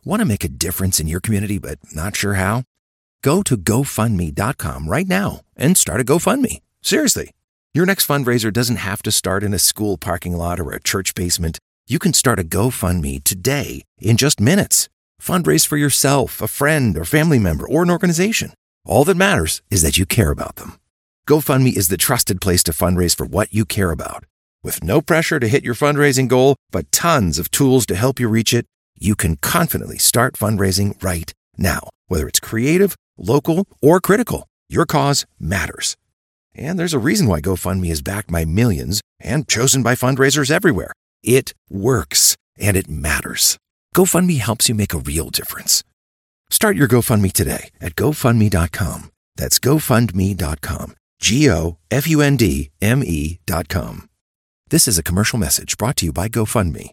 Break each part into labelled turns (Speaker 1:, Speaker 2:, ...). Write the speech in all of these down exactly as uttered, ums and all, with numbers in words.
Speaker 1: Want to make a difference in your community but not sure how? Go to go fund me dot com right now and start a GoFundMe. Seriously. Your next fundraiser doesn't have to start in a school parking lot or a church basement. You can start a GoFundMe today in just minutes. Fundraise for yourself, a friend, or family member, or an organization. All that matters is that you care about them. GoFundMe is the trusted place to fundraise for what you care about. With no pressure to hit your fundraising goal, but tons of tools to help you reach it, you can confidently start fundraising right now. Whether it's creative, local, or critical, your cause matters. And there's a reason why GoFundMe is backed by millions and chosen by fundraisers everywhere. It works, and it matters. GoFundMe helps you make a real difference. Start your GoFundMe today at go fund me dot com. That's go fund me dot com. G O F U N D M E dot com. This is a commercial message brought to you by GoFundMe.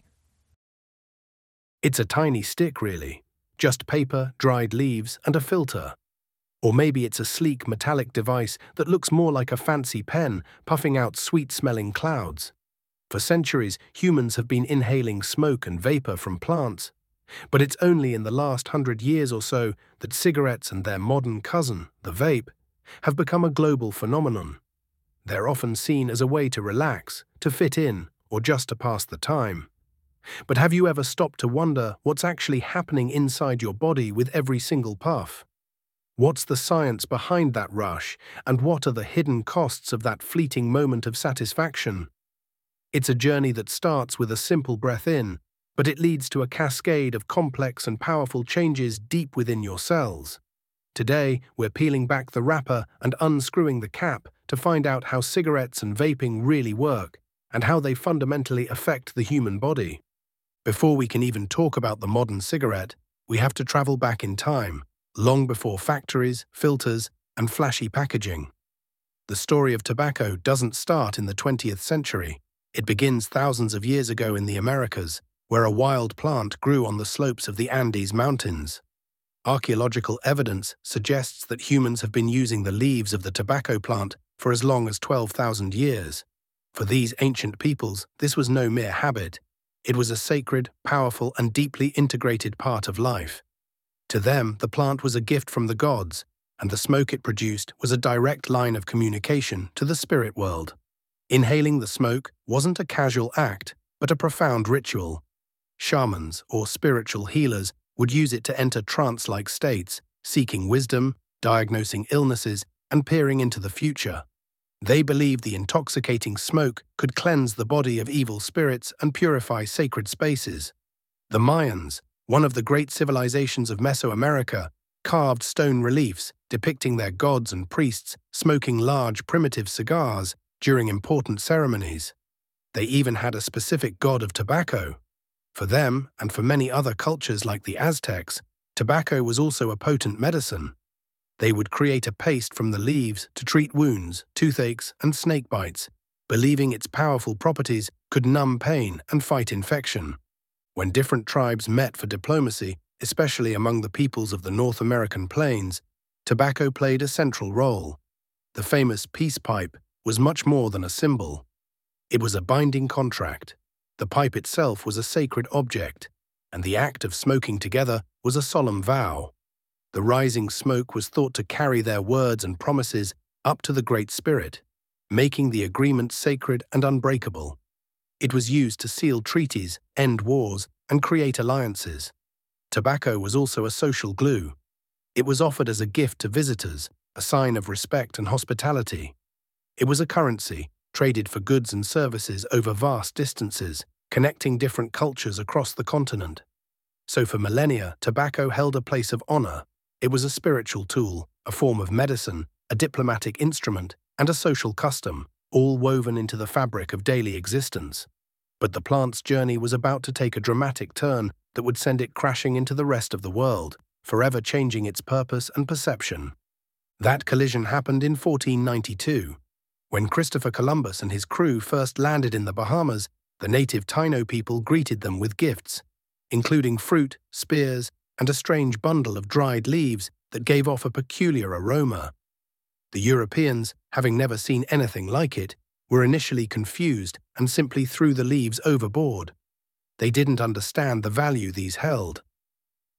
Speaker 2: It's a tiny stick, really. Just paper, dried leaves, and a filter. Or maybe it's a sleek metallic device that looks more like a fancy pen, puffing out sweet-smelling clouds. For centuries, humans have been inhaling smoke and vapor from plants. But it's only in the last hundred years or so that cigarettes and their modern cousin, the vape, have become a global phenomenon. They're often seen as a way to relax, to fit in, or just to pass the time. But have you ever stopped to wonder what's actually happening inside your body with every single puff? What's the science behind that rush, and what are the hidden costs of that fleeting moment of satisfaction? It's a journey that starts with a simple breath in, but it leads to a cascade of complex and powerful changes deep within your cells. Today, we're peeling back the wrapper and unscrewing the cap to find out how cigarettes and vaping really work, and how they fundamentally affect the human body. Before we can even talk about the modern cigarette, we have to travel back in time, long before factories, filters, and flashy packaging. The story of tobacco doesn't start in the twentieth century. It begins thousands of years ago in the Americas, where a wild plant grew on the slopes of the Andes Mountains. Archaeological evidence suggests that humans have been using the leaves of the tobacco plant for as long as twelve thousand years. For these ancient peoples, this was no mere habit. It was a sacred, powerful, and deeply integrated part of life. To them, the plant was a gift from the gods, and the smoke it produced was a direct line of communication to the spirit world. Inhaling the smoke wasn't a casual act, but a profound ritual. Shamans, or spiritual healers, would use it to enter trance-like states, seeking wisdom, diagnosing illnesses, and peering into the future. They believed the intoxicating smoke could cleanse the body of evil spirits and purify sacred spaces. The Mayans, one of the great civilizations of Mesoamerica, carved stone reliefs depicting their gods and priests smoking large primitive cigars during important ceremonies. They even had a specific god of tobacco. For them, and for many other cultures like the Aztecs, tobacco was also a potent medicine. They would create a paste from the leaves to treat wounds, toothaches, and snake bites, believing its powerful properties could numb pain and fight infection. When different tribes met for diplomacy, especially among the peoples of the North American plains, tobacco played a central role. The famous peace pipe was much more than a symbol. It was a binding contract. The pipe itself was a sacred object, and the act of smoking together was a solemn vow. The rising smoke was thought to carry their words and promises up to the Great Spirit, making the agreement sacred and unbreakable. It was used to seal treaties, end wars, and create alliances. Tobacco was also a social glue. It was offered as a gift to visitors, a sign of respect and hospitality. It was a currency, traded for goods and services over vast distances, connecting different cultures across the continent. So for millennia, tobacco held a place of honor. It was a spiritual tool, a form of medicine, a diplomatic instrument, and a social custom, all woven into the fabric of daily existence. But the plant's journey was about to take a dramatic turn that would send it crashing into the rest of the world, forever changing its purpose and perception. That collision happened in fourteen ninety-two. When Christopher Columbus and his crew first landed in the Bahamas, the native Taino people greeted them with gifts, including fruit, spears, and a strange bundle of dried leaves that gave off a peculiar aroma. The Europeans, having never seen anything like it, were initially confused and simply threw the leaves overboard. They didn't understand the value these held.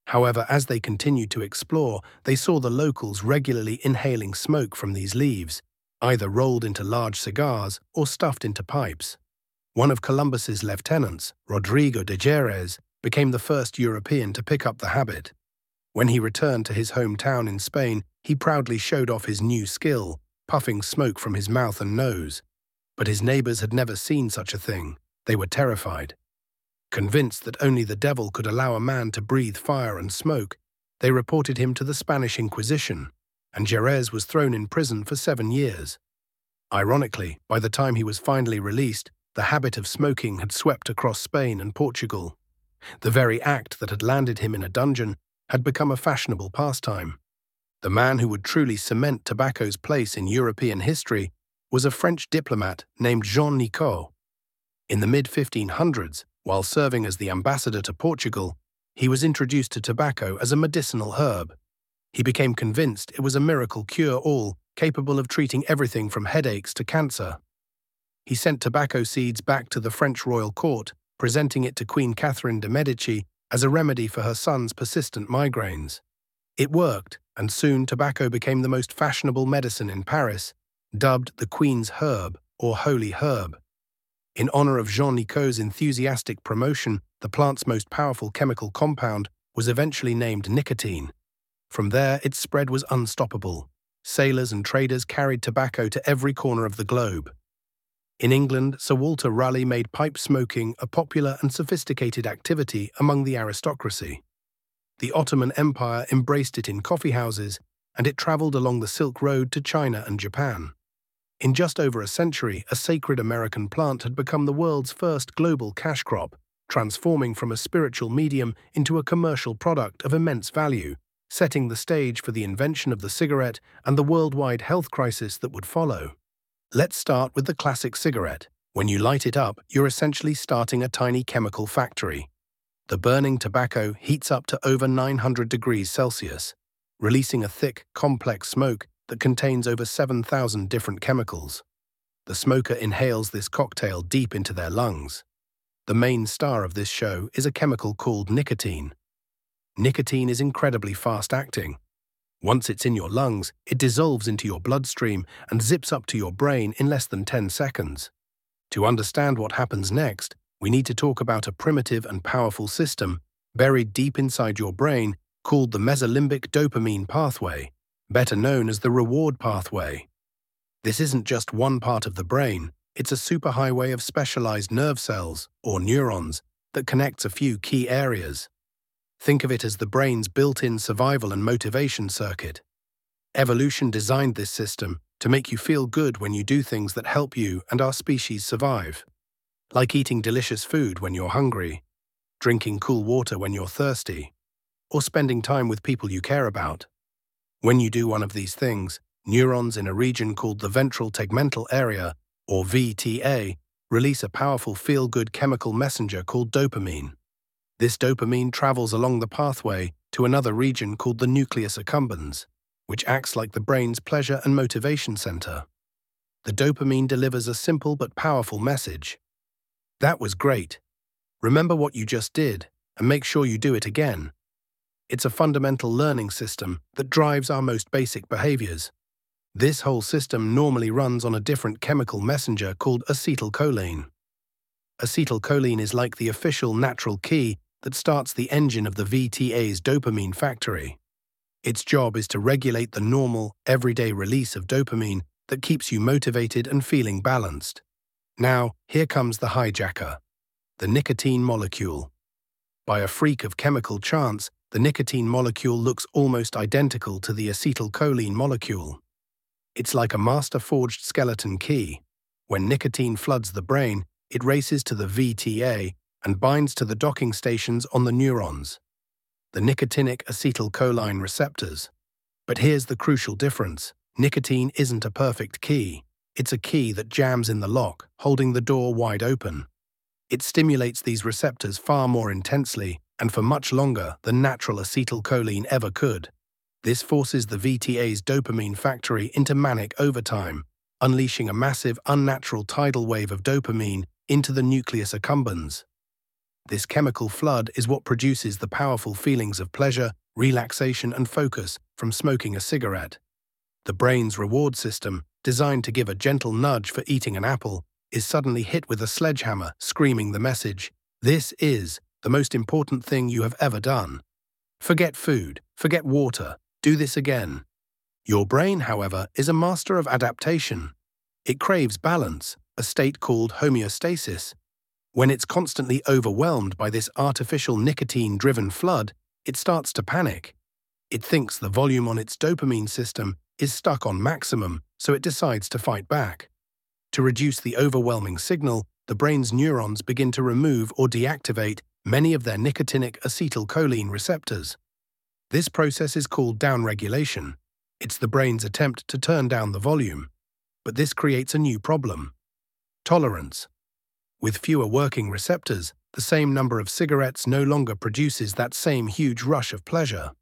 Speaker 2: However, as they continued to explore, they saw the locals regularly inhaling smoke from these leaves, either rolled into large cigars or stuffed into pipes. One of Columbus's lieutenants, Rodrigo de Jerez, became the first European to pick up the habit. When he returned to his hometown in Spain, he proudly showed off his new skill, puffing smoke from his mouth and nose. But his neighbors had never seen such a thing. They were terrified. Convinced that only the devil could allow a man to breathe fire and smoke, they reported him to the Spanish Inquisition, and Jerez was thrown in prison for seven years. Ironically, by the time he was finally released, the habit of smoking had swept across Spain and Portugal. The very act that had landed him in a dungeon had become a fashionable pastime. The man who would truly cement tobacco's place in European history was a French diplomat named Jean Nicot. In the mid fifteen hundreds, while serving as the ambassador to Portugal, he was introduced to tobacco as a medicinal herb. He became convinced it was a miracle cure-all capable of treating everything from headaches to cancer. He sent tobacco seeds back to the French royal court, presenting it to Queen Catherine de' Medici as a remedy for her son's persistent migraines. It worked, and soon tobacco became the most fashionable medicine in Paris, dubbed the Queen's Herb or Holy Herb. In honor of Jean Nicot's enthusiastic promotion, the plant's most powerful chemical compound was eventually named nicotine. From there, its spread was unstoppable. Sailors and traders carried tobacco to every corner of the globe. In England, Sir Walter Raleigh made pipe smoking a popular and sophisticated activity among the aristocracy. The Ottoman Empire embraced it in coffeehouses, and it traveled along the Silk Road to China and Japan. In just over a century, a sacred American plant had become the world's first global cash crop, transforming from a spiritual medium into a commercial product of immense value, setting the stage for the invention of the cigarette and the worldwide health crisis that would follow. Let's start with the classic cigarette. When you light it up, you're essentially starting a tiny chemical factory. The burning tobacco heats up to over nine hundred degrees Celsius, releasing a thick, complex smoke that contains over seven thousand different chemicals. The smoker inhales this cocktail deep into their lungs. The main star of this show is a chemical called nicotine. Nicotine is incredibly fast-acting. Once it's in your lungs, it dissolves into your bloodstream and zips up to your brain in less than ten seconds. To understand what happens next, we need to talk about a primitive and powerful system buried deep inside your brain called the mesolimbic dopamine pathway, better known as the reward pathway. This isn't just one part of the brain, it's a superhighway of specialized nerve cells, or neurons, that connects a few key areas. Think of it as the brain's built-in survival and motivation circuit. Evolution designed this system to make you feel good when you do things that help you and our species survive. Like eating delicious food when you're hungry, drinking cool water when you're thirsty, or spending time with people you care about. When you do one of these things, neurons in a region called the ventral tegmental area, or V T A, release a powerful feel-good chemical messenger called dopamine. This dopamine travels along the pathway to another region called the nucleus accumbens, which acts like the brain's pleasure and motivation center. The dopamine delivers a simple but powerful message. That was great. Remember what you just did, and make sure you do it again. It's a fundamental learning system that drives our most basic behaviors. This whole system normally runs on a different chemical messenger called acetylcholine. Acetylcholine is like the official natural key that starts the engine of the V T A's dopamine factory. Its job is to regulate the normal, everyday release of dopamine that keeps you motivated and feeling balanced. Now, here comes the hijacker, the nicotine molecule. By a freak of chemical chance, the nicotine molecule looks almost identical to the acetylcholine molecule. It's like a master-forged skeleton key. When nicotine floods the brain, it races to the V T A and binds to the docking stations on the neurons, the nicotinic acetylcholine receptors. But here's the crucial difference. Nicotine isn't a perfect key. It's a key that jams in the lock, holding the door wide open. It stimulates these receptors far more intensely and for much longer than natural acetylcholine ever could. This forces the V T A's dopamine factory into manic overtime, unleashing a massive, unnatural tidal wave of dopamine into the nucleus accumbens. This chemical flood is what produces the powerful feelings of pleasure, relaxation, and focus from smoking a cigarette. The brain's reward system, designed to give a gentle nudge for eating an apple, is suddenly hit with a sledgehammer, screaming the message, "This is the most important thing you have ever done. Forget food, forget water, do this again." Your brain, however, is a master of adaptation. It craves balance, a state called homeostasis. When it's constantly overwhelmed by this artificial nicotine-driven flood, it starts to panic. It thinks the volume on its dopamine system is stuck on maximum, so it decides to fight back. To reduce the overwhelming signal, the brain's neurons begin to remove or deactivate many of their nicotinic acetylcholine receptors. This process is called downregulation. It's the brain's attempt to turn down the volume. But this creates a new problem: tolerance. With fewer working receptors, the same number of cigarettes no longer produces that same huge rush of pleasure.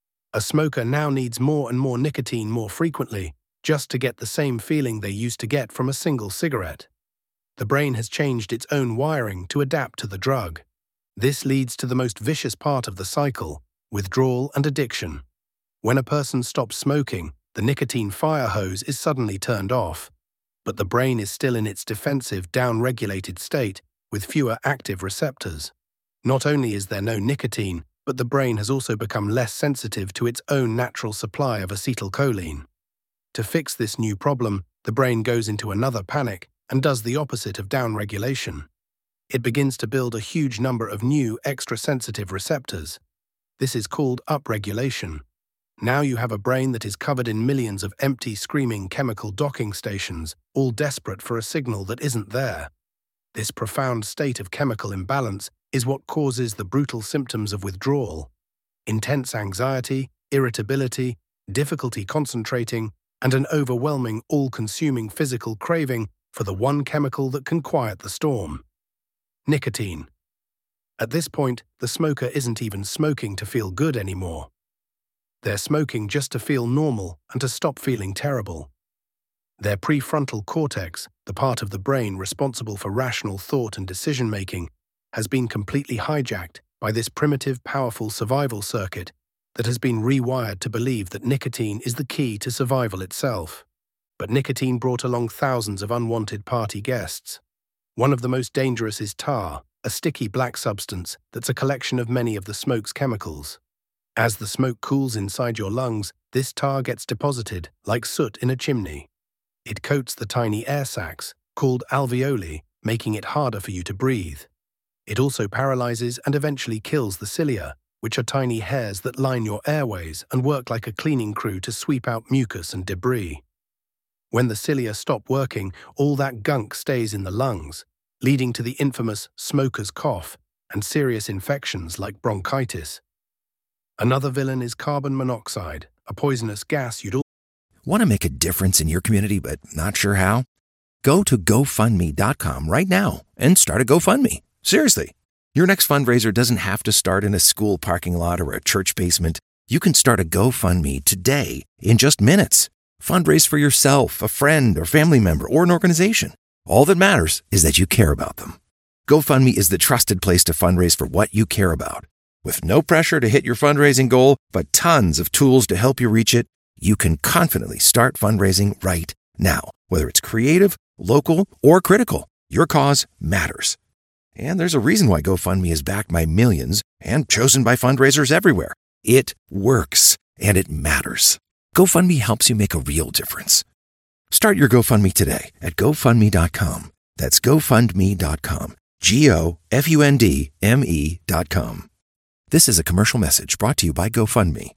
Speaker 2: A smoker now needs more and more nicotine more frequently, just to get the same feeling they used to get from a single cigarette. The brain has changed its own wiring to adapt to the drug. This leads to the most vicious part of the cycle: withdrawal and addiction. When a person stops smoking, the nicotine fire hose is suddenly turned off, but the brain is still in its defensive, down-regulated state with fewer active receptors. Not only is there no nicotine, but the brain has also become less sensitive to its own natural supply of acetylcholine. To fix this new problem, the brain goes into another panic and does the opposite of down-regulation. It begins to build a huge number of new, extra-sensitive receptors. This is called upregulation. Now you have a brain that is covered in millions of empty, screaming chemical docking stations, all desperate for a signal that isn't there. This profound state of chemical imbalance is what causes the brutal symptoms of withdrawal: intense anxiety, irritability, difficulty concentrating, and an overwhelming, all-consuming physical craving for the one chemical that can quiet the storm: nicotine. At this point, the smoker isn't even smoking to feel good anymore. They're smoking just to feel normal and to stop feeling terrible. Their prefrontal cortex, the part of the brain responsible for rational thought and decision-making, has been completely hijacked by this primitive, powerful survival circuit that has been rewired to believe that nicotine is the key to survival itself. But nicotine brought along thousands of unwanted party guests. One of the most dangerous is tar, a sticky black substance that's a collection of many of the smoke's chemicals. As the smoke cools inside your lungs, this tar gets deposited, like soot in a chimney. It coats the tiny air sacs, called alveoli, making it harder for you to breathe. It also paralyzes and eventually kills the cilia, which are tiny hairs that line your airways and work like a cleaning crew to sweep out mucus and debris. When the cilia stop working, all that gunk stays in the lungs, leading to the infamous smoker's cough and serious infections like bronchitis. Another villain is carbon monoxide, a poisonous gas you'd all...
Speaker 1: Want to make a difference in your community but not sure how? Go to GoFundMe dot com right now and start a GoFundMe. Seriously. Your next fundraiser doesn't have to start in a school parking lot or a church basement. You can start a GoFundMe today in just minutes. Fundraise for yourself, a friend or family member, or an organization. All that matters is that you care about them. GoFundMe is the trusted place to fundraise for what you care about. With no pressure to hit your fundraising goal, but tons of tools to help you reach it, you can confidently start fundraising right now. Whether it's creative, local, or critical, your cause matters. And there's a reason why GoFundMe is backed by millions and chosen by fundraisers everywhere. It works, and it matters. GoFundMe helps you make a real difference. Start your GoFundMe today at GoFundMe dot com. That's GoFundMe dot com. G O F U N D M E dot com. This is a commercial message brought to you by GoFundMe.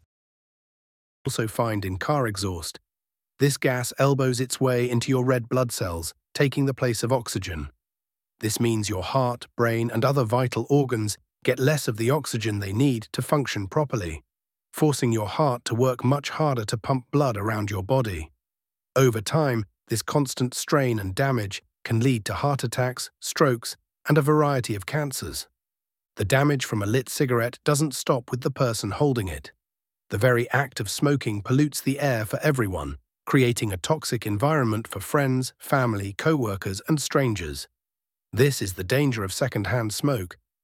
Speaker 2: Also find in car exhaust. This gas elbows its way into your red blood cells, taking the place of oxygen. This means your heart, brain, and other vital organs get less of the oxygen they need to function properly, forcing your heart to work much harder to pump blood around your body. Over time, this constant strain and damage can lead to heart attacks, strokes, and a variety of cancers. The damage from a lit cigarette doesn't stop with the person holding it. The very act of smoking pollutes the air for everyone, creating a toxic environment for friends, family, co-workers, and strangers. This is the danger of secondhand smoke,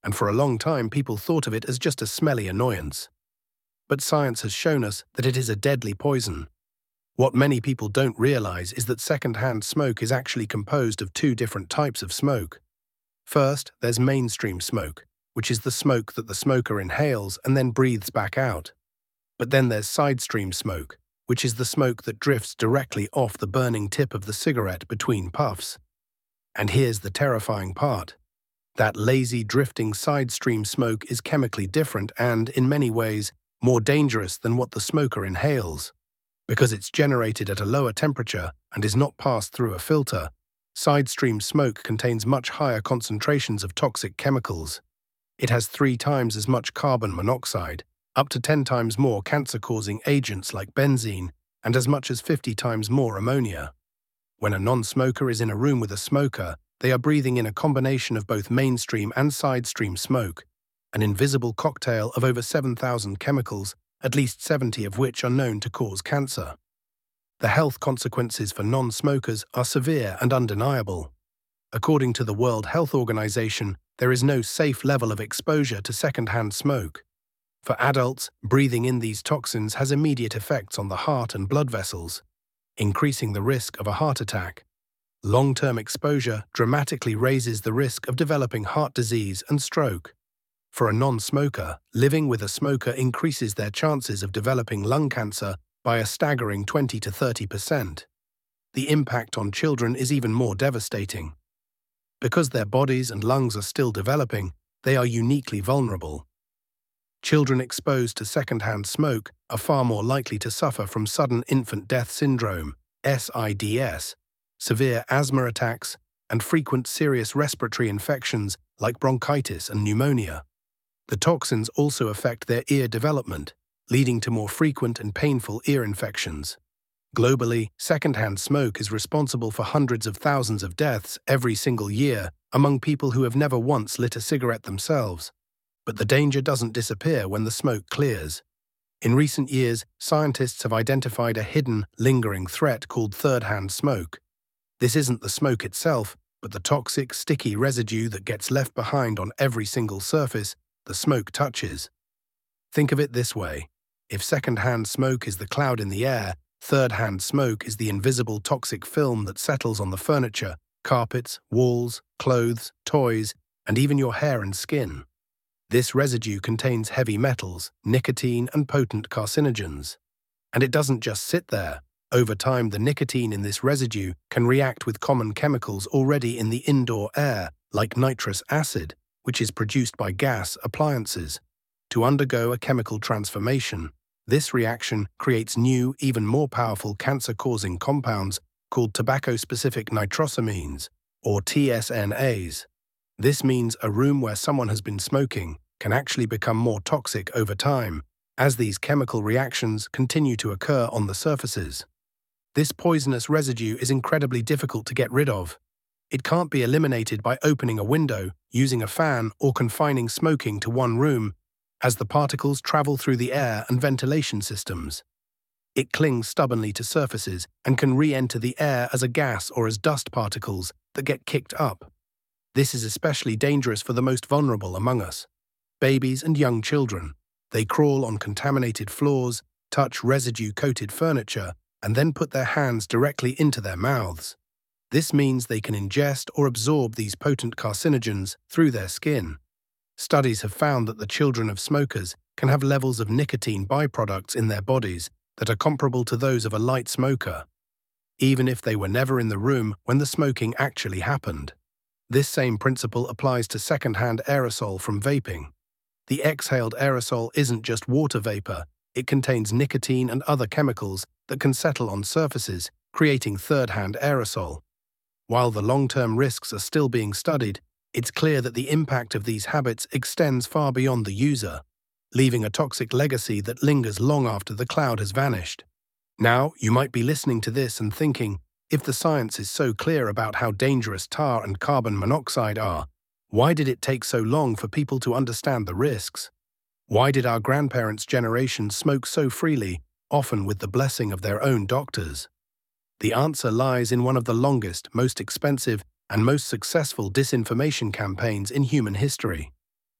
Speaker 2: and for a long time people thought of it as just a smelly annoyance. But science has shown us that it is a deadly poison. What many people don't realize is that secondhand smoke is actually composed of two different types of smoke. First, there's mainstream smoke, which is the smoke that the smoker inhales and then breathes back out. But then there's sidestream smoke, which is the smoke that drifts directly off the burning tip of the cigarette between puffs. And here's the terrifying part. That lazy, drifting sidestream smoke is chemically different and, in many ways, more dangerous than what the smoker inhales. Because it's generated at a lower temperature and is not passed through a filter, sidestream smoke contains much higher concentrations of toxic chemicals. It has three times as much carbon monoxide, up to ten times more cancer-causing agents like benzene, and as much as fifty times more ammonia. When a non-smoker is in a room with a smoker, they are breathing in a combination of both mainstream and sidestream smoke, an invisible cocktail of over seven thousand chemicals, at least seventy of which are known to cause cancer. The health consequences for non-smokers are severe and undeniable. According to the World Health Organization, there is no safe level of exposure to secondhand smoke. For adults, breathing in these toxins has immediate effects on the heart and blood vessels, increasing the risk of a heart attack. Long-term exposure dramatically raises the risk of developing heart disease and stroke. For a non-smoker, living with a smoker increases their chances of developing lung cancer by a staggering twenty to thirty percent. The impact on children is even more devastating. Because their bodies and lungs are still developing, they are uniquely vulnerable. Children exposed to secondhand smoke are far more likely to suffer from sudden infant death syndrome, S I D S, severe asthma attacks, and frequent serious respiratory infections like bronchitis and pneumonia. The toxins also affect their ear development, leading to more frequent and painful ear infections. Globally, secondhand smoke is responsible for hundreds of thousands of deaths every single year among people who have never once lit a cigarette themselves. But the danger doesn't disappear when the smoke clears. In recent years, scientists have identified a hidden, lingering threat called third-hand smoke. This isn't the smoke itself, but the toxic, sticky residue that gets left behind on every single surface the smoke touches. Think of it this way. If second-hand smoke is the cloud in the air, third-hand smoke is the invisible toxic film that settles on the furniture, carpets, walls, clothes, toys, and even your hair and skin. This residue contains heavy metals, nicotine, and potent carcinogens. And it doesn't just sit there. Over time, the nicotine in this residue can react with common chemicals already in the indoor air, like nitrous acid, which is produced by gas appliances. To undergo a chemical transformation, this reaction creates new, even more powerful cancer-causing compounds called tobacco-specific nitrosamines, or T S N As. This means a room where someone has been smoking can actually become more toxic over time, as these chemical reactions continue to occur on the surfaces. This poisonous residue is incredibly difficult to get rid of. It can't be eliminated by opening a window, using a fan, or confining smoking to one room, as the particles travel through the air and ventilation systems. It clings stubbornly to surfaces and can re-enter the air as a gas or as dust particles that get kicked up. This is especially dangerous for the most vulnerable among us, babies and young children. They crawl on contaminated floors, touch residue-coated furniture, and then put their hands directly into their mouths. This means they can ingest or absorb these potent carcinogens through their skin. Studies have found that the children of smokers can have levels of nicotine byproducts in their bodies that are comparable to those of a light smoker, even if they were never in the room when the smoking actually happened. This same principle applies to secondhand aerosol from vaping. The exhaled aerosol isn't just water vapor, it contains nicotine and other chemicals that can settle on surfaces, creating third-hand aerosol. While the long-term risks are still being studied, it's clear that the impact of these habits extends far beyond the user, leaving a toxic legacy that lingers long after the cloud has vanished. Now, you might be listening to this and thinking, if the science is so clear about how dangerous tar and carbon monoxide are, why did it take so long for people to understand the risks? Why did our grandparents' generation smoke so freely, often with the blessing of their own doctors? The answer lies in one of the longest, most expensive, and most successful disinformation campaigns in human history.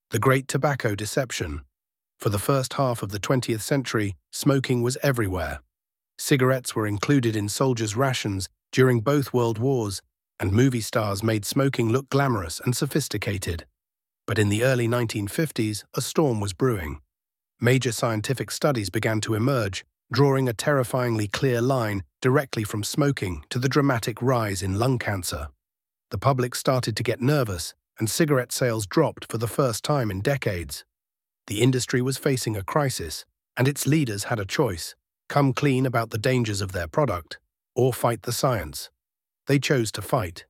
Speaker 2: The Great Tobacco Deception. For the first half of the twentieth century, smoking was everywhere. Cigarettes were included in soldiers' rations during both world wars, and movie stars made smoking look glamorous and sophisticated. But in the early nineteen fifties, a storm was brewing. Major scientific studies began to emerge, drawing a terrifyingly clear line directly from smoking to the dramatic rise in lung cancer. The public started to get nervous, and cigarette sales dropped for the first time in decades. The industry was facing a crisis, and its leaders had a choice: come clean about the dangers of their product, or fight the science. They chose to fight.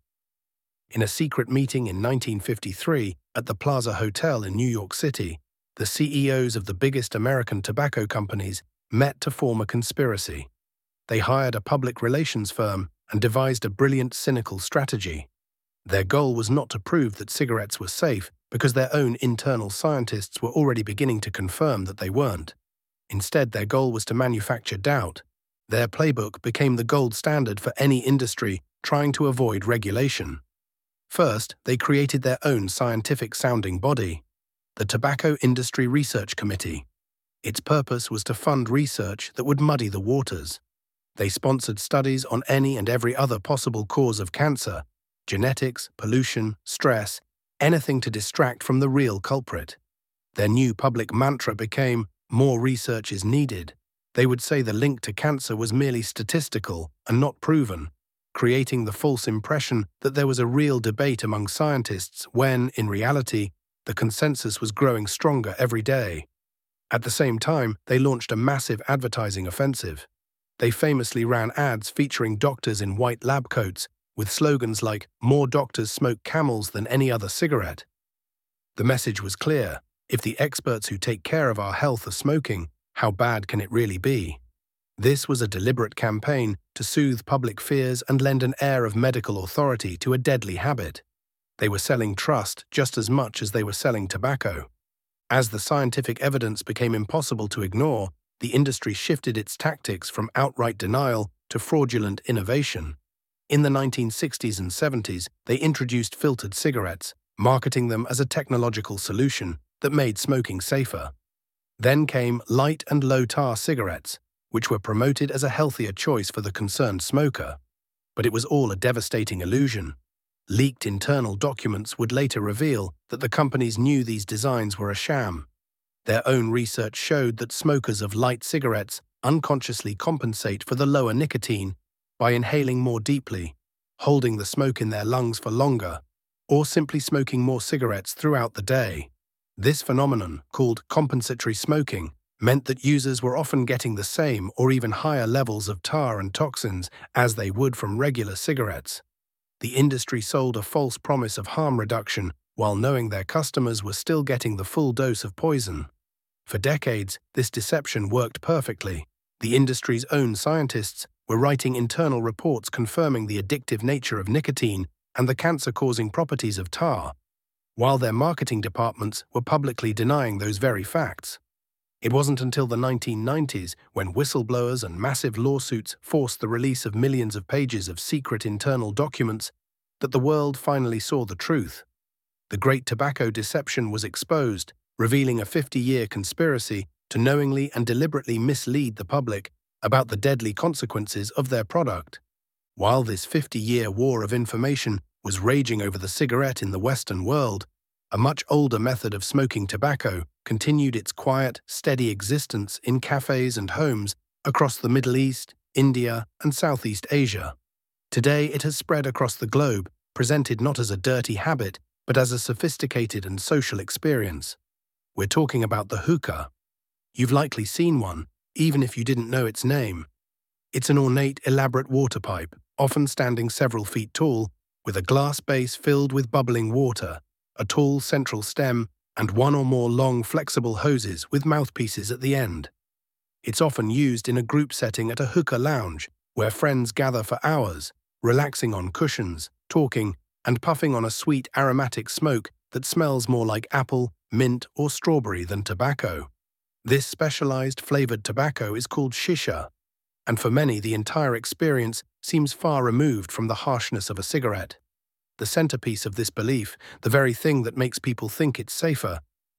Speaker 2: In a secret meeting in nineteen fifty-three at the Plaza Hotel in New York City, the C E Os of the biggest American tobacco companies met to form a conspiracy. They hired a public relations firm and devised a brilliant, cynical strategy. Their goal was not to prove that cigarettes were safe, because their own internal scientists were already beginning to confirm that they weren't. Instead, their goal was to manufacture doubt. Their playbook became the gold standard for any industry trying to avoid regulation. First, they created their own scientific-sounding body, the Tobacco Industry Research Committee. Its purpose was to fund research that would muddy the waters. They sponsored studies on any and every other possible cause of cancer: genetics, pollution, stress, anything to distract from the real culprit. Their new public mantra became, "More research is needed." They would say the link to cancer was merely statistical and not proven, creating the false impression that there was a real debate among scientists when, in reality, the consensus was growing stronger every day. At the same time, they launched a massive advertising offensive. They famously ran ads featuring doctors in white lab coats with slogans like, "More doctors smoke Camels than any other cigarette." The message was clear: if the experts who take care of our health are smoking, how bad can it really be? This was a deliberate campaign to soothe public fears and lend an air of medical authority to a deadly habit. They were selling trust just as much as they were selling tobacco. As the scientific evidence became impossible to ignore, the industry shifted its tactics from outright denial to fraudulent innovation. In the nineteen sixties and seventies, they introduced filtered cigarettes, marketing them as a technological solution that made smoking safer. Then came light and low-tar cigarettes, which were promoted as a healthier choice for the concerned smoker. But it was all a devastating illusion. Leaked internal documents would later reveal that the companies knew these designs were a sham. Their own research showed that smokers of light cigarettes unconsciously compensate for the lower nicotine by inhaling more deeply, holding the smoke in their lungs for longer, or simply smoking more cigarettes throughout the day. This phenomenon, called compensatory smoking, meant that users were often getting the same or even higher levels of tar and toxins as they would from regular cigarettes. The industry sold a false promise of harm reduction while knowing their customers were still getting the full dose of poison. For decades, this deception worked perfectly. The industry's own scientists were writing internal reports confirming the addictive nature of nicotine and the cancer-causing properties of tar, while their marketing departments were publicly denying those very facts. It wasn't until the nineteen nineties, when whistleblowers and massive lawsuits forced the release of millions of pages of secret internal documents, that the world finally saw the truth. The Great Tobacco Deception was exposed, revealing a fifty-year conspiracy to knowingly and deliberately mislead the public about the deadly consequences of their product. While this fifty-year war of information was raging over the cigarette in the Western world, a much older method of smoking tobacco continued its quiet, steady existence in cafes and homes across the Middle East, India, and Southeast Asia. Today, it has spread across the globe, presented not as a dirty habit, but as a sophisticated and social experience. We're talking about the hookah. You've likely seen one, even if you didn't know its name. It's an ornate, elaborate water pipe, often standing several feet tall, with a glass base filled with bubbling water, a tall central stem, and one or more long, flexible hoses with mouthpieces at the end. It's often used in a group setting at a hookah lounge, where friends gather for hours, relaxing on cushions, talking, and puffing on a sweet, aromatic smoke that smells more like apple, mint, or strawberry than tobacco. This specialized flavored tobacco is called shisha, and for many the entire experience seems far removed from the harshness of a cigarette. The centerpiece of this belief, the very thing that makes people think it's safer,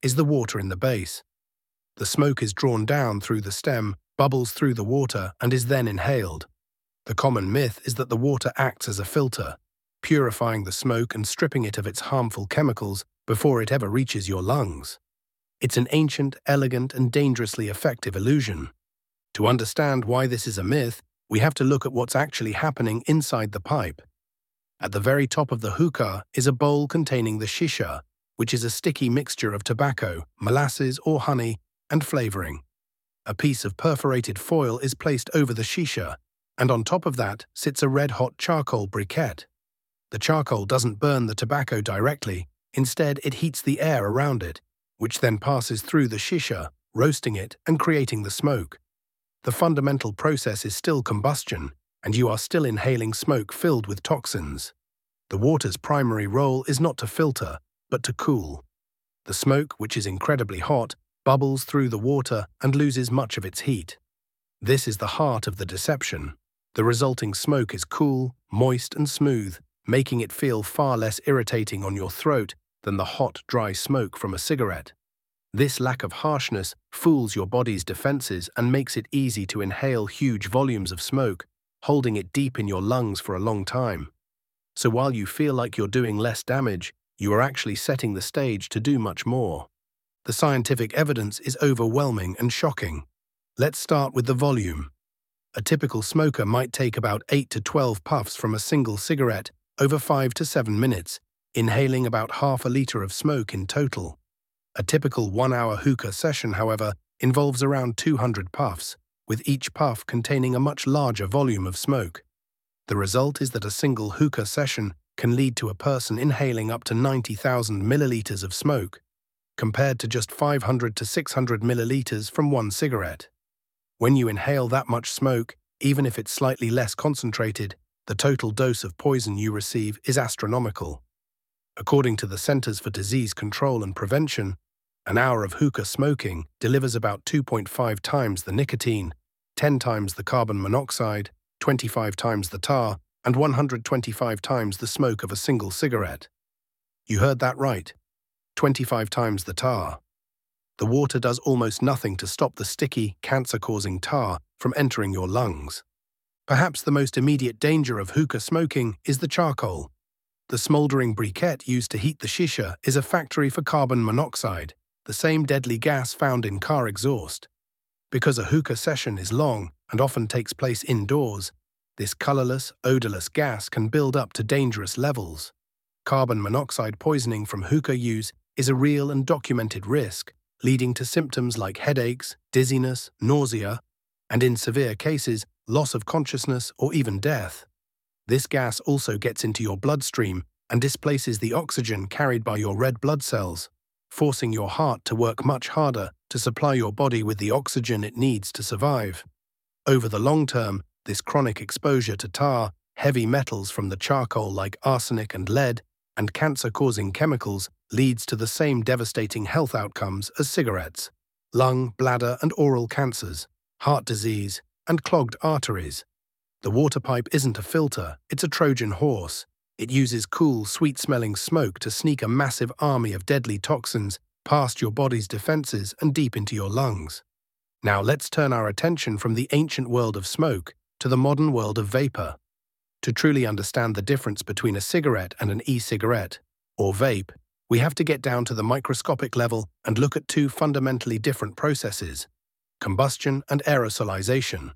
Speaker 2: is the water in the base. The smoke is drawn down through the stem, bubbles through the water, and is then inhaled. The common myth is that the water acts as a filter, purifying the smoke and stripping it of its harmful chemicals before it ever reaches your lungs. It's an ancient, elegant, and dangerously effective illusion. To understand why this is a myth, we have to look at what's actually happening inside the pipe. At the very top of the hookah is a bowl containing the shisha, which is a sticky mixture of tobacco, molasses or honey, and flavoring. A piece of perforated foil is placed over the shisha, and on top of that sits a red-hot charcoal briquette. The charcoal doesn't burn the tobacco directly, instead it heats the air around it, which then passes through the shisha, roasting it and creating the smoke. The fundamental process is still combustion, and you are still inhaling smoke filled with toxins. The water's primary role is not to filter, but to cool. The smoke, which is incredibly hot, bubbles through the water and loses much of its heat. This is the heart of the deception. The resulting smoke is cool, moist, and smooth, making it feel far less irritating on your throat than the hot, dry smoke from a cigarette. This lack of harshness fools your body's defenses and makes it easy to inhale huge volumes of smoke, holding it deep in your lungs for a long time. So while you feel like you're doing less damage, you are actually setting the stage to do much more. The scientific evidence is overwhelming and shocking. Let's start with the volume. A typical smoker might take about eight to twelve puffs from a single cigarette over five to seven minutes, inhaling about half a liter of smoke in total. A typical one-hour hookah session, however, involves around two hundred puffs, with each puff containing a much larger volume of smoke. The result is that a single hookah session can lead to a person inhaling up to ninety thousand milliliters of smoke, compared to just five hundred to six hundred milliliters from one cigarette. When you inhale that much smoke, even if it's slightly less concentrated, the total dose of poison you receive is astronomical. According to the Centers for Disease Control and Prevention, an hour of hookah smoking delivers about two point five times the nicotine, ten times the carbon monoxide, twenty-five times the tar, and one hundred twenty-five times the smoke of a single cigarette. You heard that right. twenty-five times the tar. The water does almost nothing to stop the sticky, cancer-causing tar from entering your lungs. Perhaps the most immediate danger of hookah smoking is the charcoal. The smoldering briquette used to heat the shisha is a factory for carbon monoxide, the same deadly gas found in car exhaust. Because a hookah session is long and often takes place indoors, this colorless, odorless gas can build up to dangerous levels. Carbon monoxide poisoning from hookah use is a real and documented risk, leading to symptoms like headaches, dizziness, nausea, and in severe cases, loss of consciousness or even death. This gas also gets into your bloodstream and displaces the oxygen carried by your red blood cells, forcing your heart to work much harder to supply your body with the oxygen it needs to survive. Over the long term, this chronic exposure to tar, heavy metals from the charcoal like arsenic and lead, and cancer-causing chemicals leads to the same devastating health outcomes as cigarettes: lung, bladder, and oral cancers, heart disease, and clogged arteries. The water pipe isn't a filter, it's a Trojan horse. It uses cool, sweet-smelling smoke to sneak a massive army of deadly toxins past your body's defenses and deep into your lungs. Now let's turn our attention from the ancient world of smoke to the modern world of vapor. To truly understand the difference between a cigarette and an e-cigarette, or vape, we have to get down to the microscopic level and look at two fundamentally different processes: combustion and aerosolization.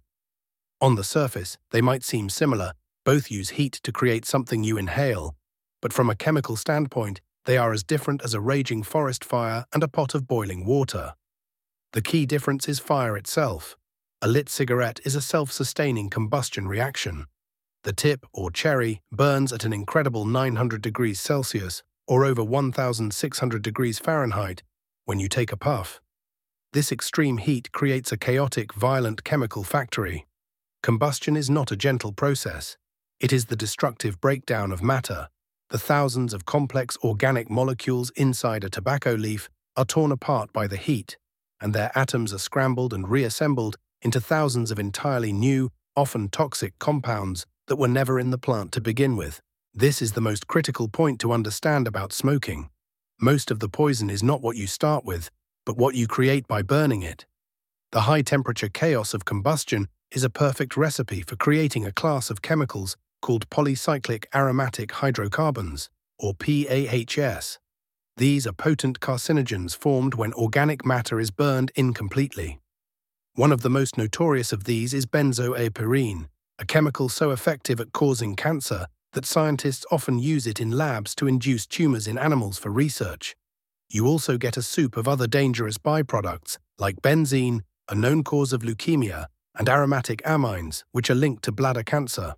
Speaker 2: On the surface, they might seem similar. Both use heat to create something you inhale, but from a chemical standpoint, they are as different as a raging forest fire and a pot of boiling water. The key difference is fire itself. A lit cigarette is a self-sustaining combustion reaction. The tip, or cherry, burns at an incredible nine hundred degrees Celsius, or over one thousand six hundred degrees Fahrenheit, when you take a puff. This extreme heat creates a chaotic, violent chemical factory. Combustion is not a gentle process. It is the destructive breakdown of matter. The thousands of complex organic molecules inside a tobacco leaf are torn apart by the heat, and their atoms are scrambled and reassembled into thousands of entirely new, often toxic compounds that were never in the plant to begin with. This is the most critical point to understand about smoking. Most of the poison is not what you start with, but what you create by burning it. The high-temperature chaos of combustion is a perfect recipe for creating a class of chemicals called polycyclic aromatic hydrocarbons, or P A H S. These are potent carcinogens formed when organic matter is burned incompletely. One of the most notorious of these is benzoapyrene, a chemical so effective at causing cancer that scientists often use it in labs to induce tumors in animals for research. You also get a soup of other dangerous byproducts, like benzene, a known cause of leukemia, and aromatic amines, which are linked to bladder cancer.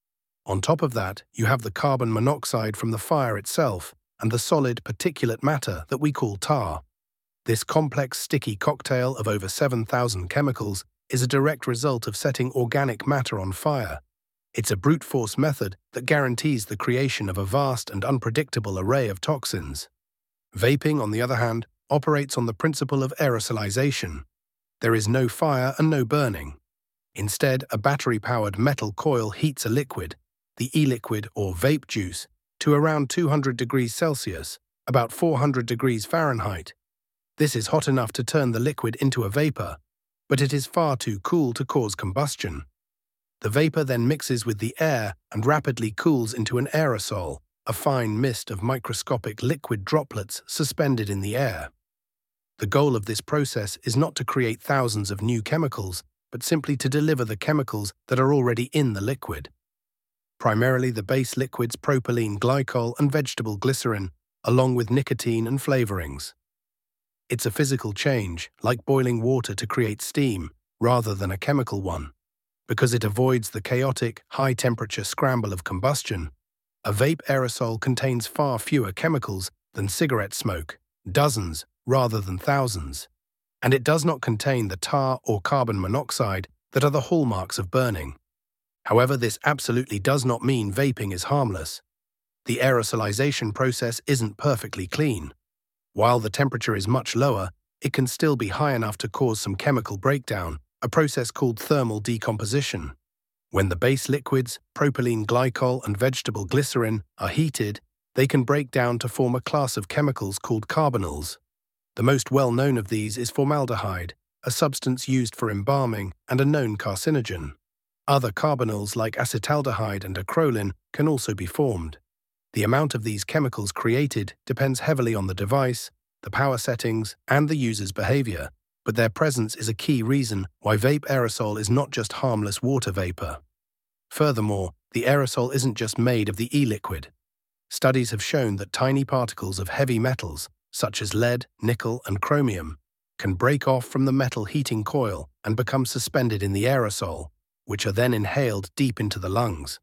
Speaker 2: On top of that, you have the carbon monoxide from the fire itself and the solid particulate matter that we call tar. This complex, sticky cocktail of over seven thousand chemicals is a direct result of setting organic matter on fire. It's a brute force method that guarantees the creation of a vast and unpredictable array of toxins. Vaping, on the other hand, operates on the principle of aerosolization. There is no fire and no burning. Instead, a battery-powered metal coil heats a liquid, the e-liquid or vape juice, to around two hundred degrees Celsius, about four hundred degrees Fahrenheit. This is hot enough to turn the liquid into a vapor, but it is far too cool to cause combustion. The vapor then mixes with the air and rapidly cools into an aerosol, a fine mist of microscopic liquid droplets suspended in the air. The goal of this process is not to create thousands of new chemicals, but simply to deliver the chemicals that are already in the liquid. Primarily the base liquids propylene glycol and vegetable glycerin, along with nicotine and flavorings. It's a physical change, like boiling water to create steam, rather than a chemical one. Because it avoids the chaotic, high-temperature scramble of combustion, a vape aerosol contains far fewer chemicals than cigarette smoke, dozens rather than thousands, and it does not contain the tar or carbon monoxide that are the hallmarks of burning. However, this absolutely does not mean vaping is harmless. The aerosolization process isn't perfectly clean. While the temperature is much lower, it can still be high enough to cause some chemical breakdown, a process called thermal decomposition. When the base liquids, propylene glycol and vegetable glycerin, are heated, they can break down to form a class of chemicals called carbonyls. The most well-known of these is formaldehyde, a substance used for embalming and a known carcinogen. Other carbonyls like acetaldehyde and acrolein can also be formed. The amount of these chemicals created depends heavily on the device, the power settings, and the user's behavior, but their presence is a key reason why vape aerosol is not just harmless water vapor. Furthermore, the aerosol isn't just made of the e-liquid. Studies have shown that tiny particles of heavy metals, such as lead, nickel, and chromium, can break off from the metal heating coil and become suspended in the aerosol, which are then inhaled deep into the lungs.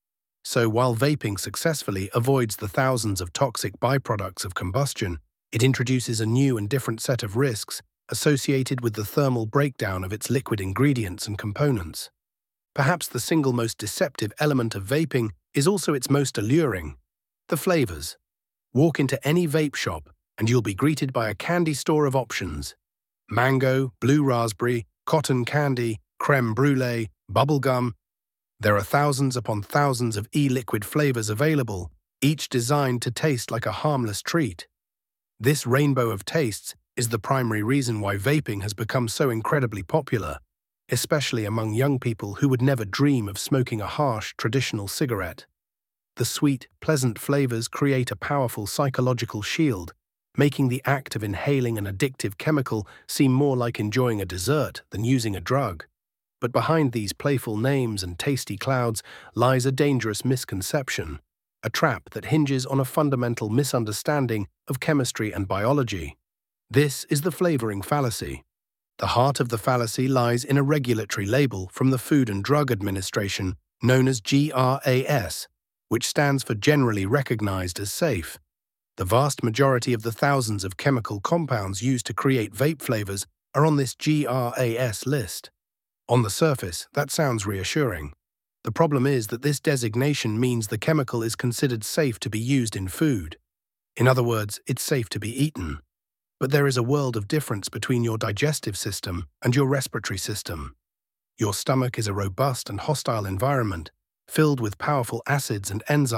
Speaker 2: So while vaping successfully avoids the thousands of toxic byproducts of combustion, it introduces a new and different set of risks associated with the thermal breakdown of its liquid ingredients and components. Perhaps the single most deceptive element of vaping is also its most alluring: the flavors. Walk into any vape shop and you'll be greeted by a candy store of options. Mango, blue raspberry, cotton candy, creme brulee, bubblegum. There are thousands upon thousands of e-liquid flavors available, each designed to taste like a harmless treat. This rainbow of tastes is the primary reason why vaping has become so incredibly popular, especially among young people who would never dream of smoking a harsh, traditional cigarette. The sweet, pleasant flavors create a powerful psychological shield, making the act of inhaling an addictive chemical seem more like enjoying a dessert than using a drug. But behind these playful names and tasty clouds lies a dangerous misconception, a trap that hinges on a fundamental misunderstanding of chemistry and biology. This is the flavoring fallacy. The heart of the fallacy lies in a regulatory label from the Food and Drug Administration known as G R A S, which stands for Generally Recognized as Safe. The vast majority of the thousands of chemical compounds used to create vape flavors are on this G R A S list. On the surface, that sounds reassuring. The problem is that this designation means the chemical is considered safe to be used in food. In other words, it's safe to be eaten. But there is a world of difference between your digestive system and your respiratory system. Your stomach is a robust and hostile environment, filled with powerful acids and enzymes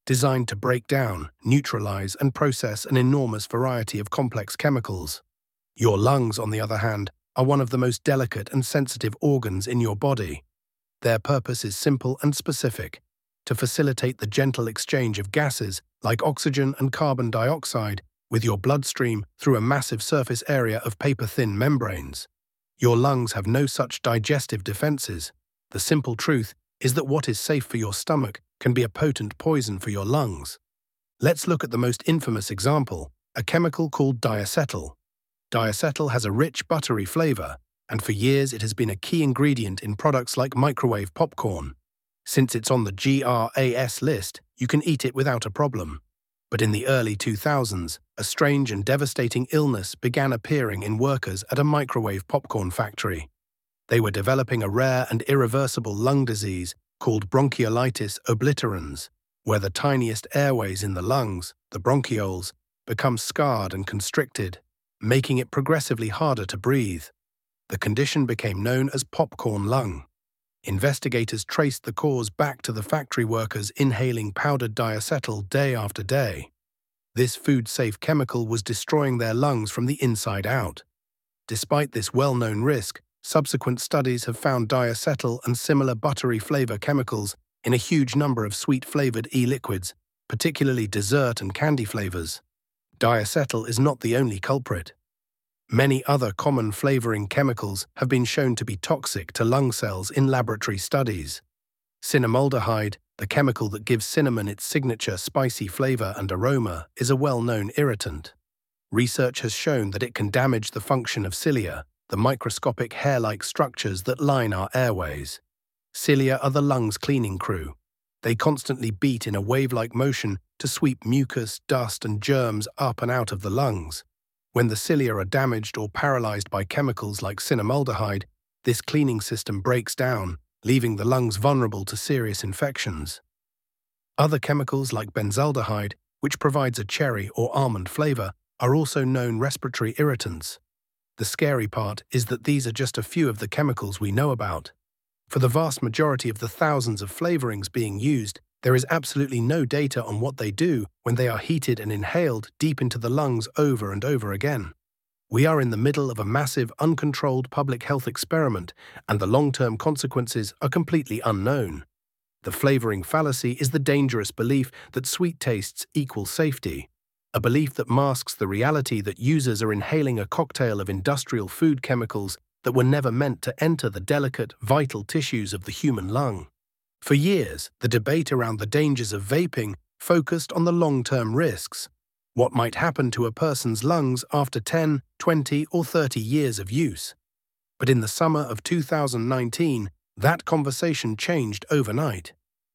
Speaker 2: designed to break down, neutralize, and process an enormous variety of complex chemicals. Your lungs, on the other hand, are one of the most delicate and sensitive organs in your body. Their purpose is simple and specific: to facilitate the gentle exchange of gases like oxygen and carbon dioxide with your bloodstream through a massive surface area of paper-thin membranes. Your lungs have no such digestive defenses. The simple truth is that what is safe for your stomach can be a potent poison for your lungs. Let's look at the most infamous example, a chemical called diacetyl. Diacetyl has a rich, buttery flavor, and for years it has been a key ingredient in products like microwave popcorn. Since it's on the G R A S list, you can eat it without a problem. But in the early two thousands, a strange and devastating illness began appearing in workers at a microwave popcorn factory. They were developing a rare and irreversible lung disease called bronchiolitis obliterans, where the tiniest airways in the lungs, the bronchioles, become scarred and constricted, making it progressively harder to breathe. The condition became known as popcorn lung. Investigators traced the cause back to the factory workers inhaling powdered diacetyl day after day. This food-safe chemical was destroying their lungs from the inside out. Despite this well-known risk, subsequent studies have found diacetyl and similar buttery flavor chemicals in a huge number of sweet-flavored e-liquids, particularly dessert and candy flavors. Diacetyl is not the only culprit. Many other common flavoring chemicals have been shown to be toxic to lung cells in laboratory studies. Cinnamaldehyde, the chemical that gives cinnamon its signature spicy flavor and aroma, is a well-known irritant. Research has shown that it can damage the function of cilia, the microscopic hair-like structures that line our airways. Cilia are the lungs' cleaning crew. They constantly beat in a wave-like motion to sweep mucus, dust, and germs up and out of the lungs. When the cilia are damaged or paralyzed by chemicals like cinnamaldehyde, this cleaning system breaks down, leaving the lungs vulnerable to serious infections. Other chemicals like benzaldehyde, which provides a cherry or almond flavor, are also known respiratory irritants. The scary part is that these are just a few of the chemicals we know about. For the vast majority of the thousands of flavorings being used, there is absolutely no data on what they do when they are heated and inhaled deep into the lungs over and over again. We are in the middle of a massive, uncontrolled public health experiment, and the long-term consequences are completely unknown. The flavoring fallacy is the dangerous belief that sweet tastes equal safety, a belief that masks the reality that users are inhaling a cocktail of industrial food chemicals that were never meant to enter the delicate, vital tissues of the human lung. For years, the debate around the dangers of vaping focused on the long-term risks. What might happen to a person's lungs after ten, twenty, or thirty years of use? But in the summer of two thousand nineteen, that conversation changed overnight.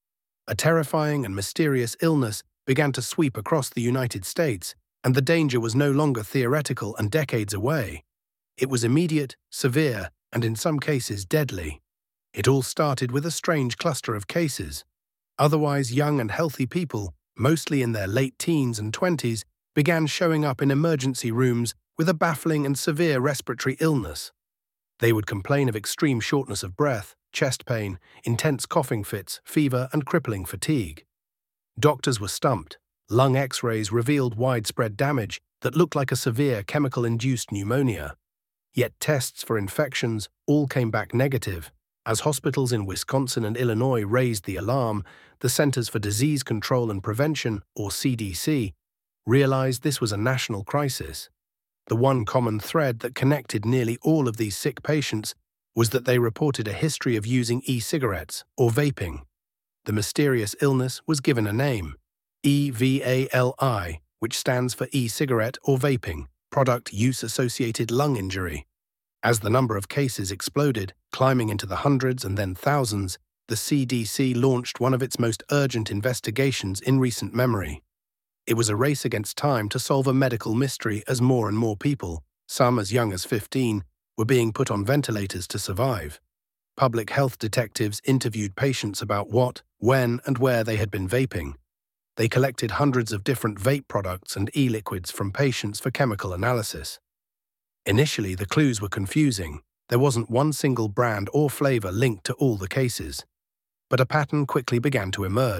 Speaker 2: A terrifying and mysterious illness began to sweep across the United States, and the danger was no longer theoretical and decades away. It was immediate, severe, and in some cases deadly. It all started with a strange cluster of cases. Otherwise young and healthy people, mostly in their late teens and twenties, began showing up in emergency rooms with a baffling and severe respiratory illness. They would complain of extreme shortness of breath, chest pain, intense coughing fits, fever, and crippling fatigue. Doctors were stumped. Lung X-rays revealed widespread damage that looked like a severe chemical-induced pneumonia. Yet tests for infections all came back negative. As hospitals in Wisconsin and Illinois raised the alarm, the Centers for Disease Control and Prevention, or C D C, realized this was a national crisis. The one common thread that connected nearly all of these sick patients was that they reported a history of using e-cigarettes, or vaping. The mysterious illness was given a name, E V A L I, which stands for e-cigarette or vaping, product use-associated lung injury. As the number of cases exploded, climbing into the hundreds and then thousands, the C D C launched one of its most urgent investigations in recent memory. It was a race against time to solve a medical mystery as more and more people, some as young as fifteen, were being put on ventilators to survive. Public health detectives interviewed patients about what, when, and where they had been vaping. They collected hundreds of different vape products and e-liquids from patients for chemical analysis. Initially, the clues were confusing. There wasn't one single brand or flavor linked to all the cases. But a pattern quickly began to emerge.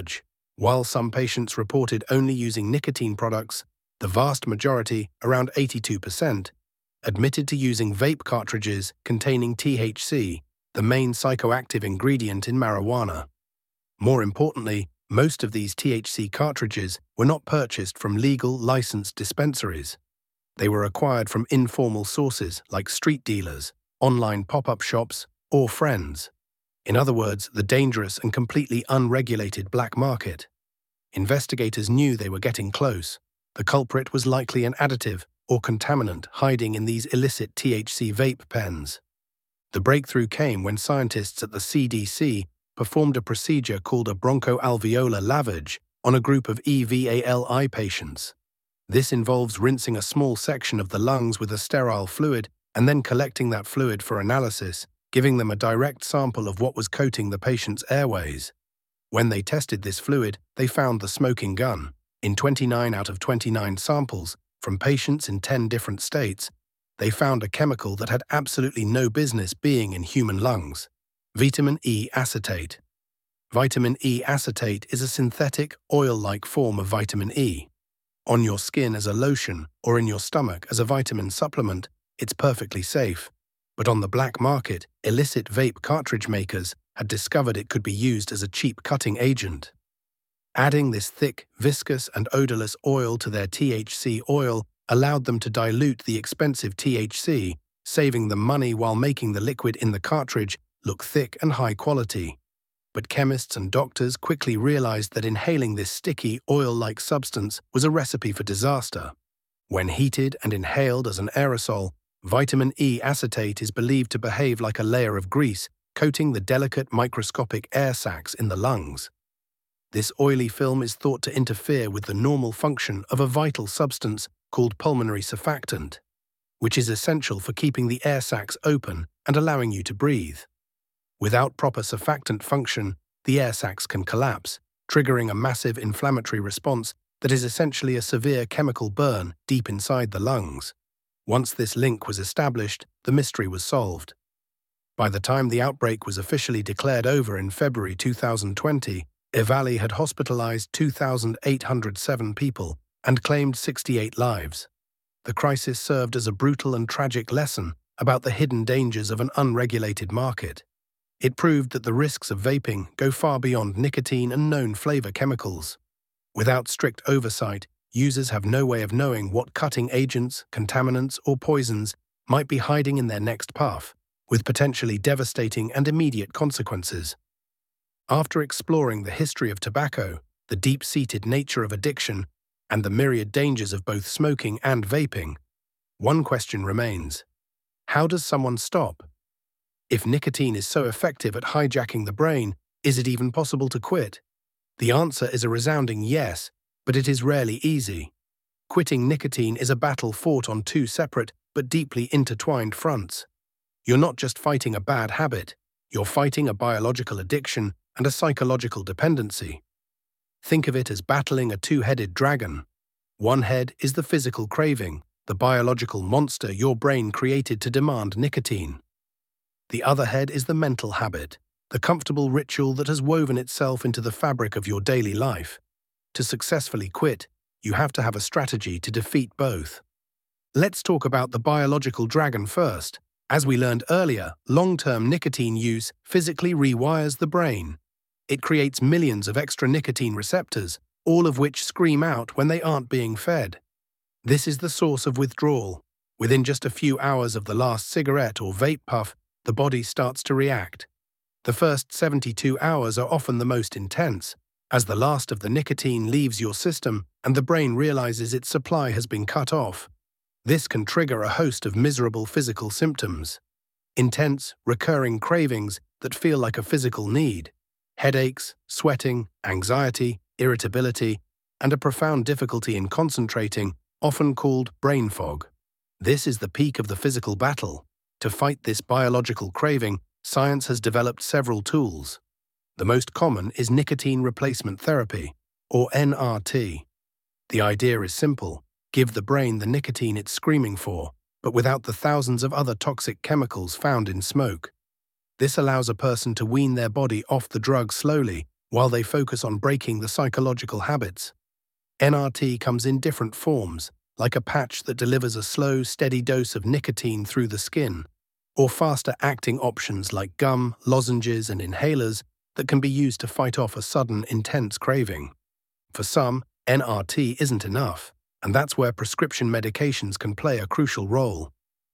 Speaker 2: While some patients reported only using nicotine products, the vast majority, around eighty-two percent, admitted to using vape cartridges containing T H C, the main psychoactive ingredient in marijuana. More importantly, most of these T H C cartridges were not purchased from legal, licensed dispensaries. They were acquired from informal sources like street dealers, online pop-up shops, or friends. In other words, the dangerous and completely unregulated black market. Investigators knew they were getting close. The culprit was likely an additive or contaminant hiding in these illicit T H C vape pens. The breakthrough came when scientists at the C D C performed a procedure called a bronchoalveolar lavage on a group of E V A L I patients. This involves rinsing a small section of the lungs with a sterile fluid and then collecting that fluid for analysis, giving them a direct sample of what was coating the patient's airways. When they tested this fluid, they found the smoking gun. In twenty-nine out of twenty-nine samples, from patients in ten different states, they found a chemical that had absolutely no business being in human lungs: vitamin E acetate. Vitamin E acetate is a synthetic, oil-like form of vitamin E. On your skin as a lotion or in your stomach as a vitamin supplement, it's perfectly safe. But on the black market, illicit vape cartridge makers had discovered it could be used as a cheap cutting agent. Adding this thick, viscous and odorless oil to their T H C oil allowed them to dilute the expensive T H C, saving them money while making the liquid in the cartridge look thick and high quality. But chemists and doctors quickly realized that inhaling this sticky, oil-like substance was a recipe for disaster. When heated and inhaled as an aerosol, vitamin E acetate is believed to behave like a layer of grease, coating the delicate microscopic air sacs in the lungs. This oily film is thought to interfere with the normal function of a vital substance called pulmonary surfactant, which is essential for keeping the air sacs open and allowing you to breathe. Without proper surfactant function, the air sacs can collapse, triggering a massive inflammatory response that is essentially a severe chemical burn deep inside the lungs. Once this link was established, the mystery was solved. By the time the outbreak was officially declared over in February two thousand twenty, EVALI had hospitalized two thousand eight hundred seven people and claimed sixty-eight lives. The crisis served as a brutal and tragic lesson about the hidden dangers of an unregulated market. It proved that the risks of vaping go far beyond nicotine and known flavor chemicals. Without strict oversight, users have no way of knowing what cutting agents, contaminants, or poisons might be hiding in their next puff, with potentially devastating and immediate consequences. After exploring the history of tobacco, the deep-seated nature of addiction, and the myriad dangers of both smoking and vaping, one question remains: how does someone stop? If nicotine is so effective at hijacking the brain, is it even possible to quit? The answer is a resounding yes, but it is rarely easy. Quitting nicotine is a battle fought on two separate but deeply intertwined fronts. You're not just fighting a bad habit, you're fighting a biological addiction and a psychological dependency. Think of it as battling a two-headed dragon. One head is the physical craving, the biological monster your brain created to demand nicotine. The other head is the mental habit, the comfortable ritual that has woven itself into the fabric of your daily life. To successfully quit, you have to have a strategy to defeat both. Let's talk about the biological dragon first. As we learned earlier, long-term nicotine use physically rewires the brain. It creates millions of extra nicotine receptors, all of which scream out when they aren't being fed. This is the source of withdrawal. Within just a few hours of the last cigarette or vape puff, the body starts to react. The first seventy-two hours are often the most intense, as the last of the nicotine leaves your system and the brain realizes its supply has been cut off. This can trigger a host of miserable physical symptoms. Intense, recurring cravings that feel like a physical need, headaches, sweating, anxiety, irritability, and a profound difficulty in concentrating, often called brain fog. This is the peak of the physical battle. To fight this biological craving, science has developed several tools. The most common is nicotine replacement therapy, or N R T. The idea is simple: give the brain the nicotine it's screaming for, but without the thousands of other toxic chemicals found in smoke. This allows a person to wean their body off the drug slowly, while they focus on breaking the psychological habits. N R T comes in different forms, like a patch that delivers a slow, steady dose of nicotine through the skin, or faster-acting options like gum, lozenges, and inhalers that can be used to fight off a sudden, intense craving. For some, N R T isn't enough, and that's where prescription medications can play a crucial role.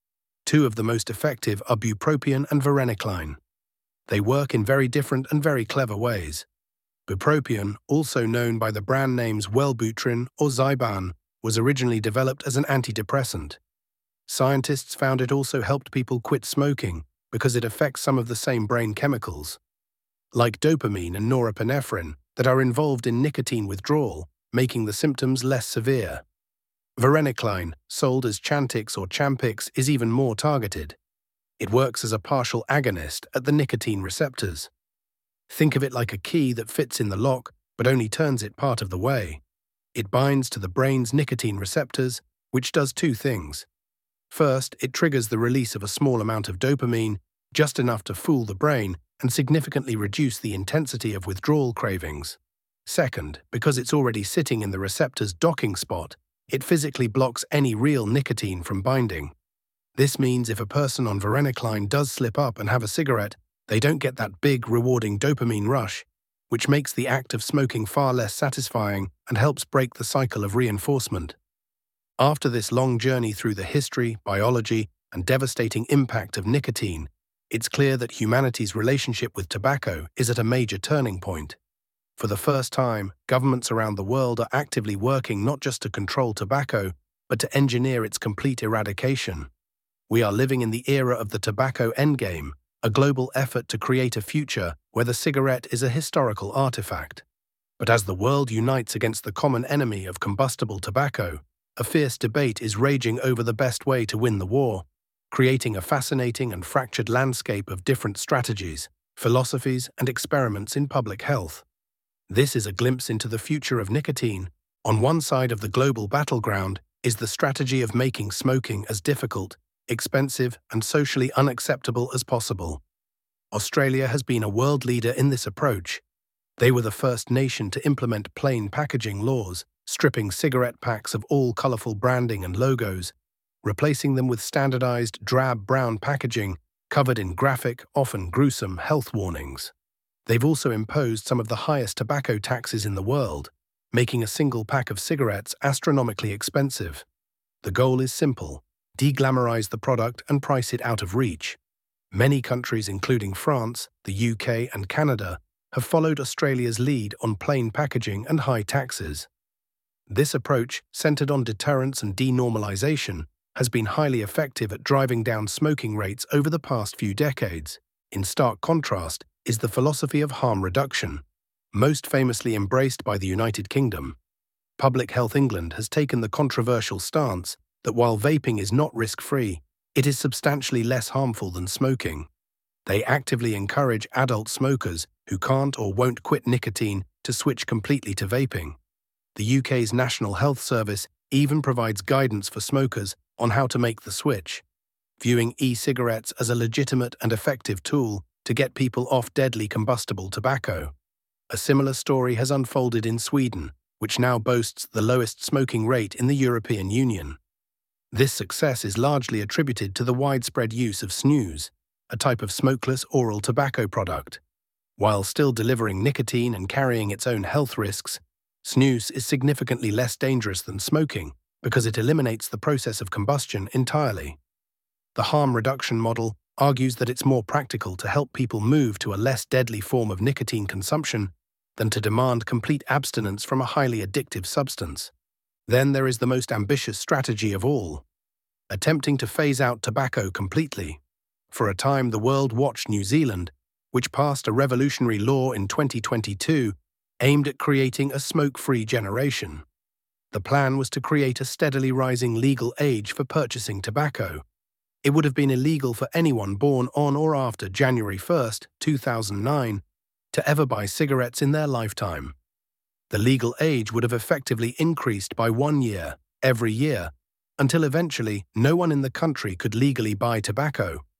Speaker 2: Two of the most effective are bupropion and varenicline. They work in very different and very clever ways. Bupropion, also known by the brand names Wellbutrin or Zyban, was originally developed as an antidepressant. Scientists found it also helped people quit smoking because it affects some of the same brain chemicals, like dopamine and norepinephrine, that are involved in nicotine withdrawal, making the symptoms less severe. Varenicline, sold as Chantix or Champix, is even more targeted. It works as a partial agonist at the nicotine receptors. Think of it like a key that fits in the lock but only turns it part of the way. It binds to the brain's nicotine receptors, which does two things. First, it triggers the release of a small amount of dopamine, just enough to fool the brain and significantly reduce the intensity of withdrawal cravings. Second, because it's already sitting in the receptor's docking spot, it physically blocks any real nicotine from binding. This means if a person on varenicline does slip up and have a cigarette, they don't get that big, rewarding dopamine rush, which makes the act of smoking far less satisfying and helps break the cycle of reinforcement. After this long journey through the history, biology, and devastating impact of nicotine, it's clear that humanity's relationship with tobacco is at a major turning point. For the first time, governments around the world are actively working not just to control tobacco, but to engineer its complete eradication. We are living in the era of the tobacco endgame, a global effort to create a future where the cigarette is a historical artifact. But as the world unites against the common enemy of combustible tobacco, a fierce debate is raging over the best way to win the war, creating a fascinating and fractured landscape of different strategies, philosophies, and experiments in public health. This is a glimpse into the future of nicotine. On one side of the global battleground is the strategy of making smoking as difficult, expensive, and socially unacceptable as possible. Australia has been a world leader in this approach. They were the first nation to implement plain packaging laws, stripping cigarette packs of all colourful branding and logos, replacing them with standardized drab brown packaging covered in graphic, often gruesome health warnings. They've also imposed some of the highest tobacco taxes in the world, making a single pack of cigarettes astronomically expensive. The goal is simple: de-glamorize the product and price it out of reach. Many countries, including France, the U K, and Canada, have followed Australia's lead on plain packaging and high taxes. This approach, centered on deterrence and denormalization, has been highly effective at driving down smoking rates over the past few decades. In stark contrast is the philosophy of harm reduction, most famously embraced by the United Kingdom. Public Health England has taken the controversial stance that while vaping is not risk-free, it is substantially less harmful than smoking. They actively encourage adult smokers who can't or won't quit nicotine to switch completely to vaping. The U K's National Health Service even provides guidance for smokers on how to make the switch, viewing e-cigarettes as a legitimate and effective tool to get people off deadly combustible tobacco. A similar story has unfolded in Sweden, which now boasts the lowest smoking rate in the European Union. This success is largely attributed to the widespread use of snus, a type of smokeless oral tobacco product. While still delivering nicotine and carrying its own health risks, snus is significantly less dangerous than smoking because it eliminates the process of combustion entirely. The harm reduction model argues that it's more practical to help people move to a less deadly form of nicotine consumption than to demand complete abstinence from a highly addictive substance. Then there is the most ambitious strategy of all, attempting to phase out tobacco completely. For a time, the world watched New Zealand, which passed a revolutionary law in twenty twenty-two aimed at creating a smoke-free generation. The plan was to create a steadily rising legal age for purchasing tobacco. It would have been illegal for anyone born on or after January first, two thousand nine, to ever buy cigarettes in their lifetime. The legal age would have effectively increased by one year, every year, until eventually no one in the country could legally buy tobacco.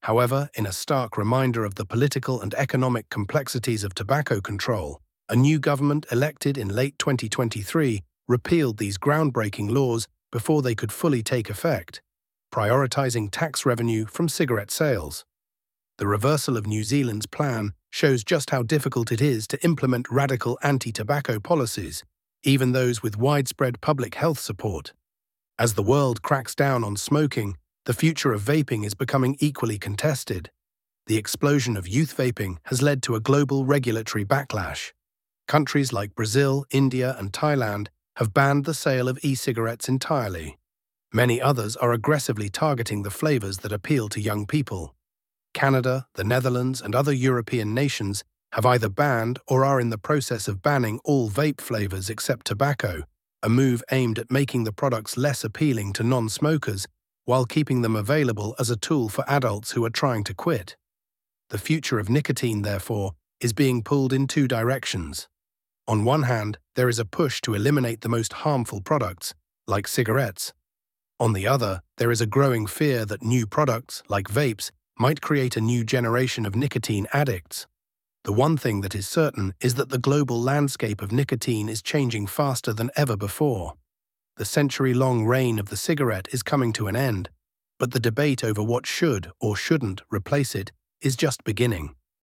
Speaker 2: However, in a stark reminder of the political and economic complexities of tobacco control, a new government elected in late twenty twenty-three repealed these groundbreaking laws before they could fully take effect, prioritizing tax revenue from cigarette sales. The reversal of New Zealand's plan shows just how difficult it is to implement radical anti-tobacco policies, even those with widespread public health support. As the world cracks down on smoking, the future of vaping is becoming equally contested. The explosion of youth vaping has led to a global regulatory backlash. Countries like Brazil, India, and Thailand have banned the sale of e-cigarettes entirely. Many others are aggressively targeting the flavors that appeal to young people. Canada, the Netherlands, and other European nations have either banned or are in the process of banning all vape flavors except tobacco, a move aimed at making the products less appealing to non-smokers while keeping them available as a tool for adults who are trying to quit. The future of nicotine, therefore, is being pulled in two directions. On one hand, there is a push to eliminate the most harmful products, like cigarettes. On the other, there is a growing fear that new products, like vapes, might create a new generation of nicotine addicts. The one thing that is certain is that the global landscape of nicotine is changing faster than ever before. The century-long reign of the cigarette is coming to an end, but the debate over what should or shouldn't replace it is just beginning.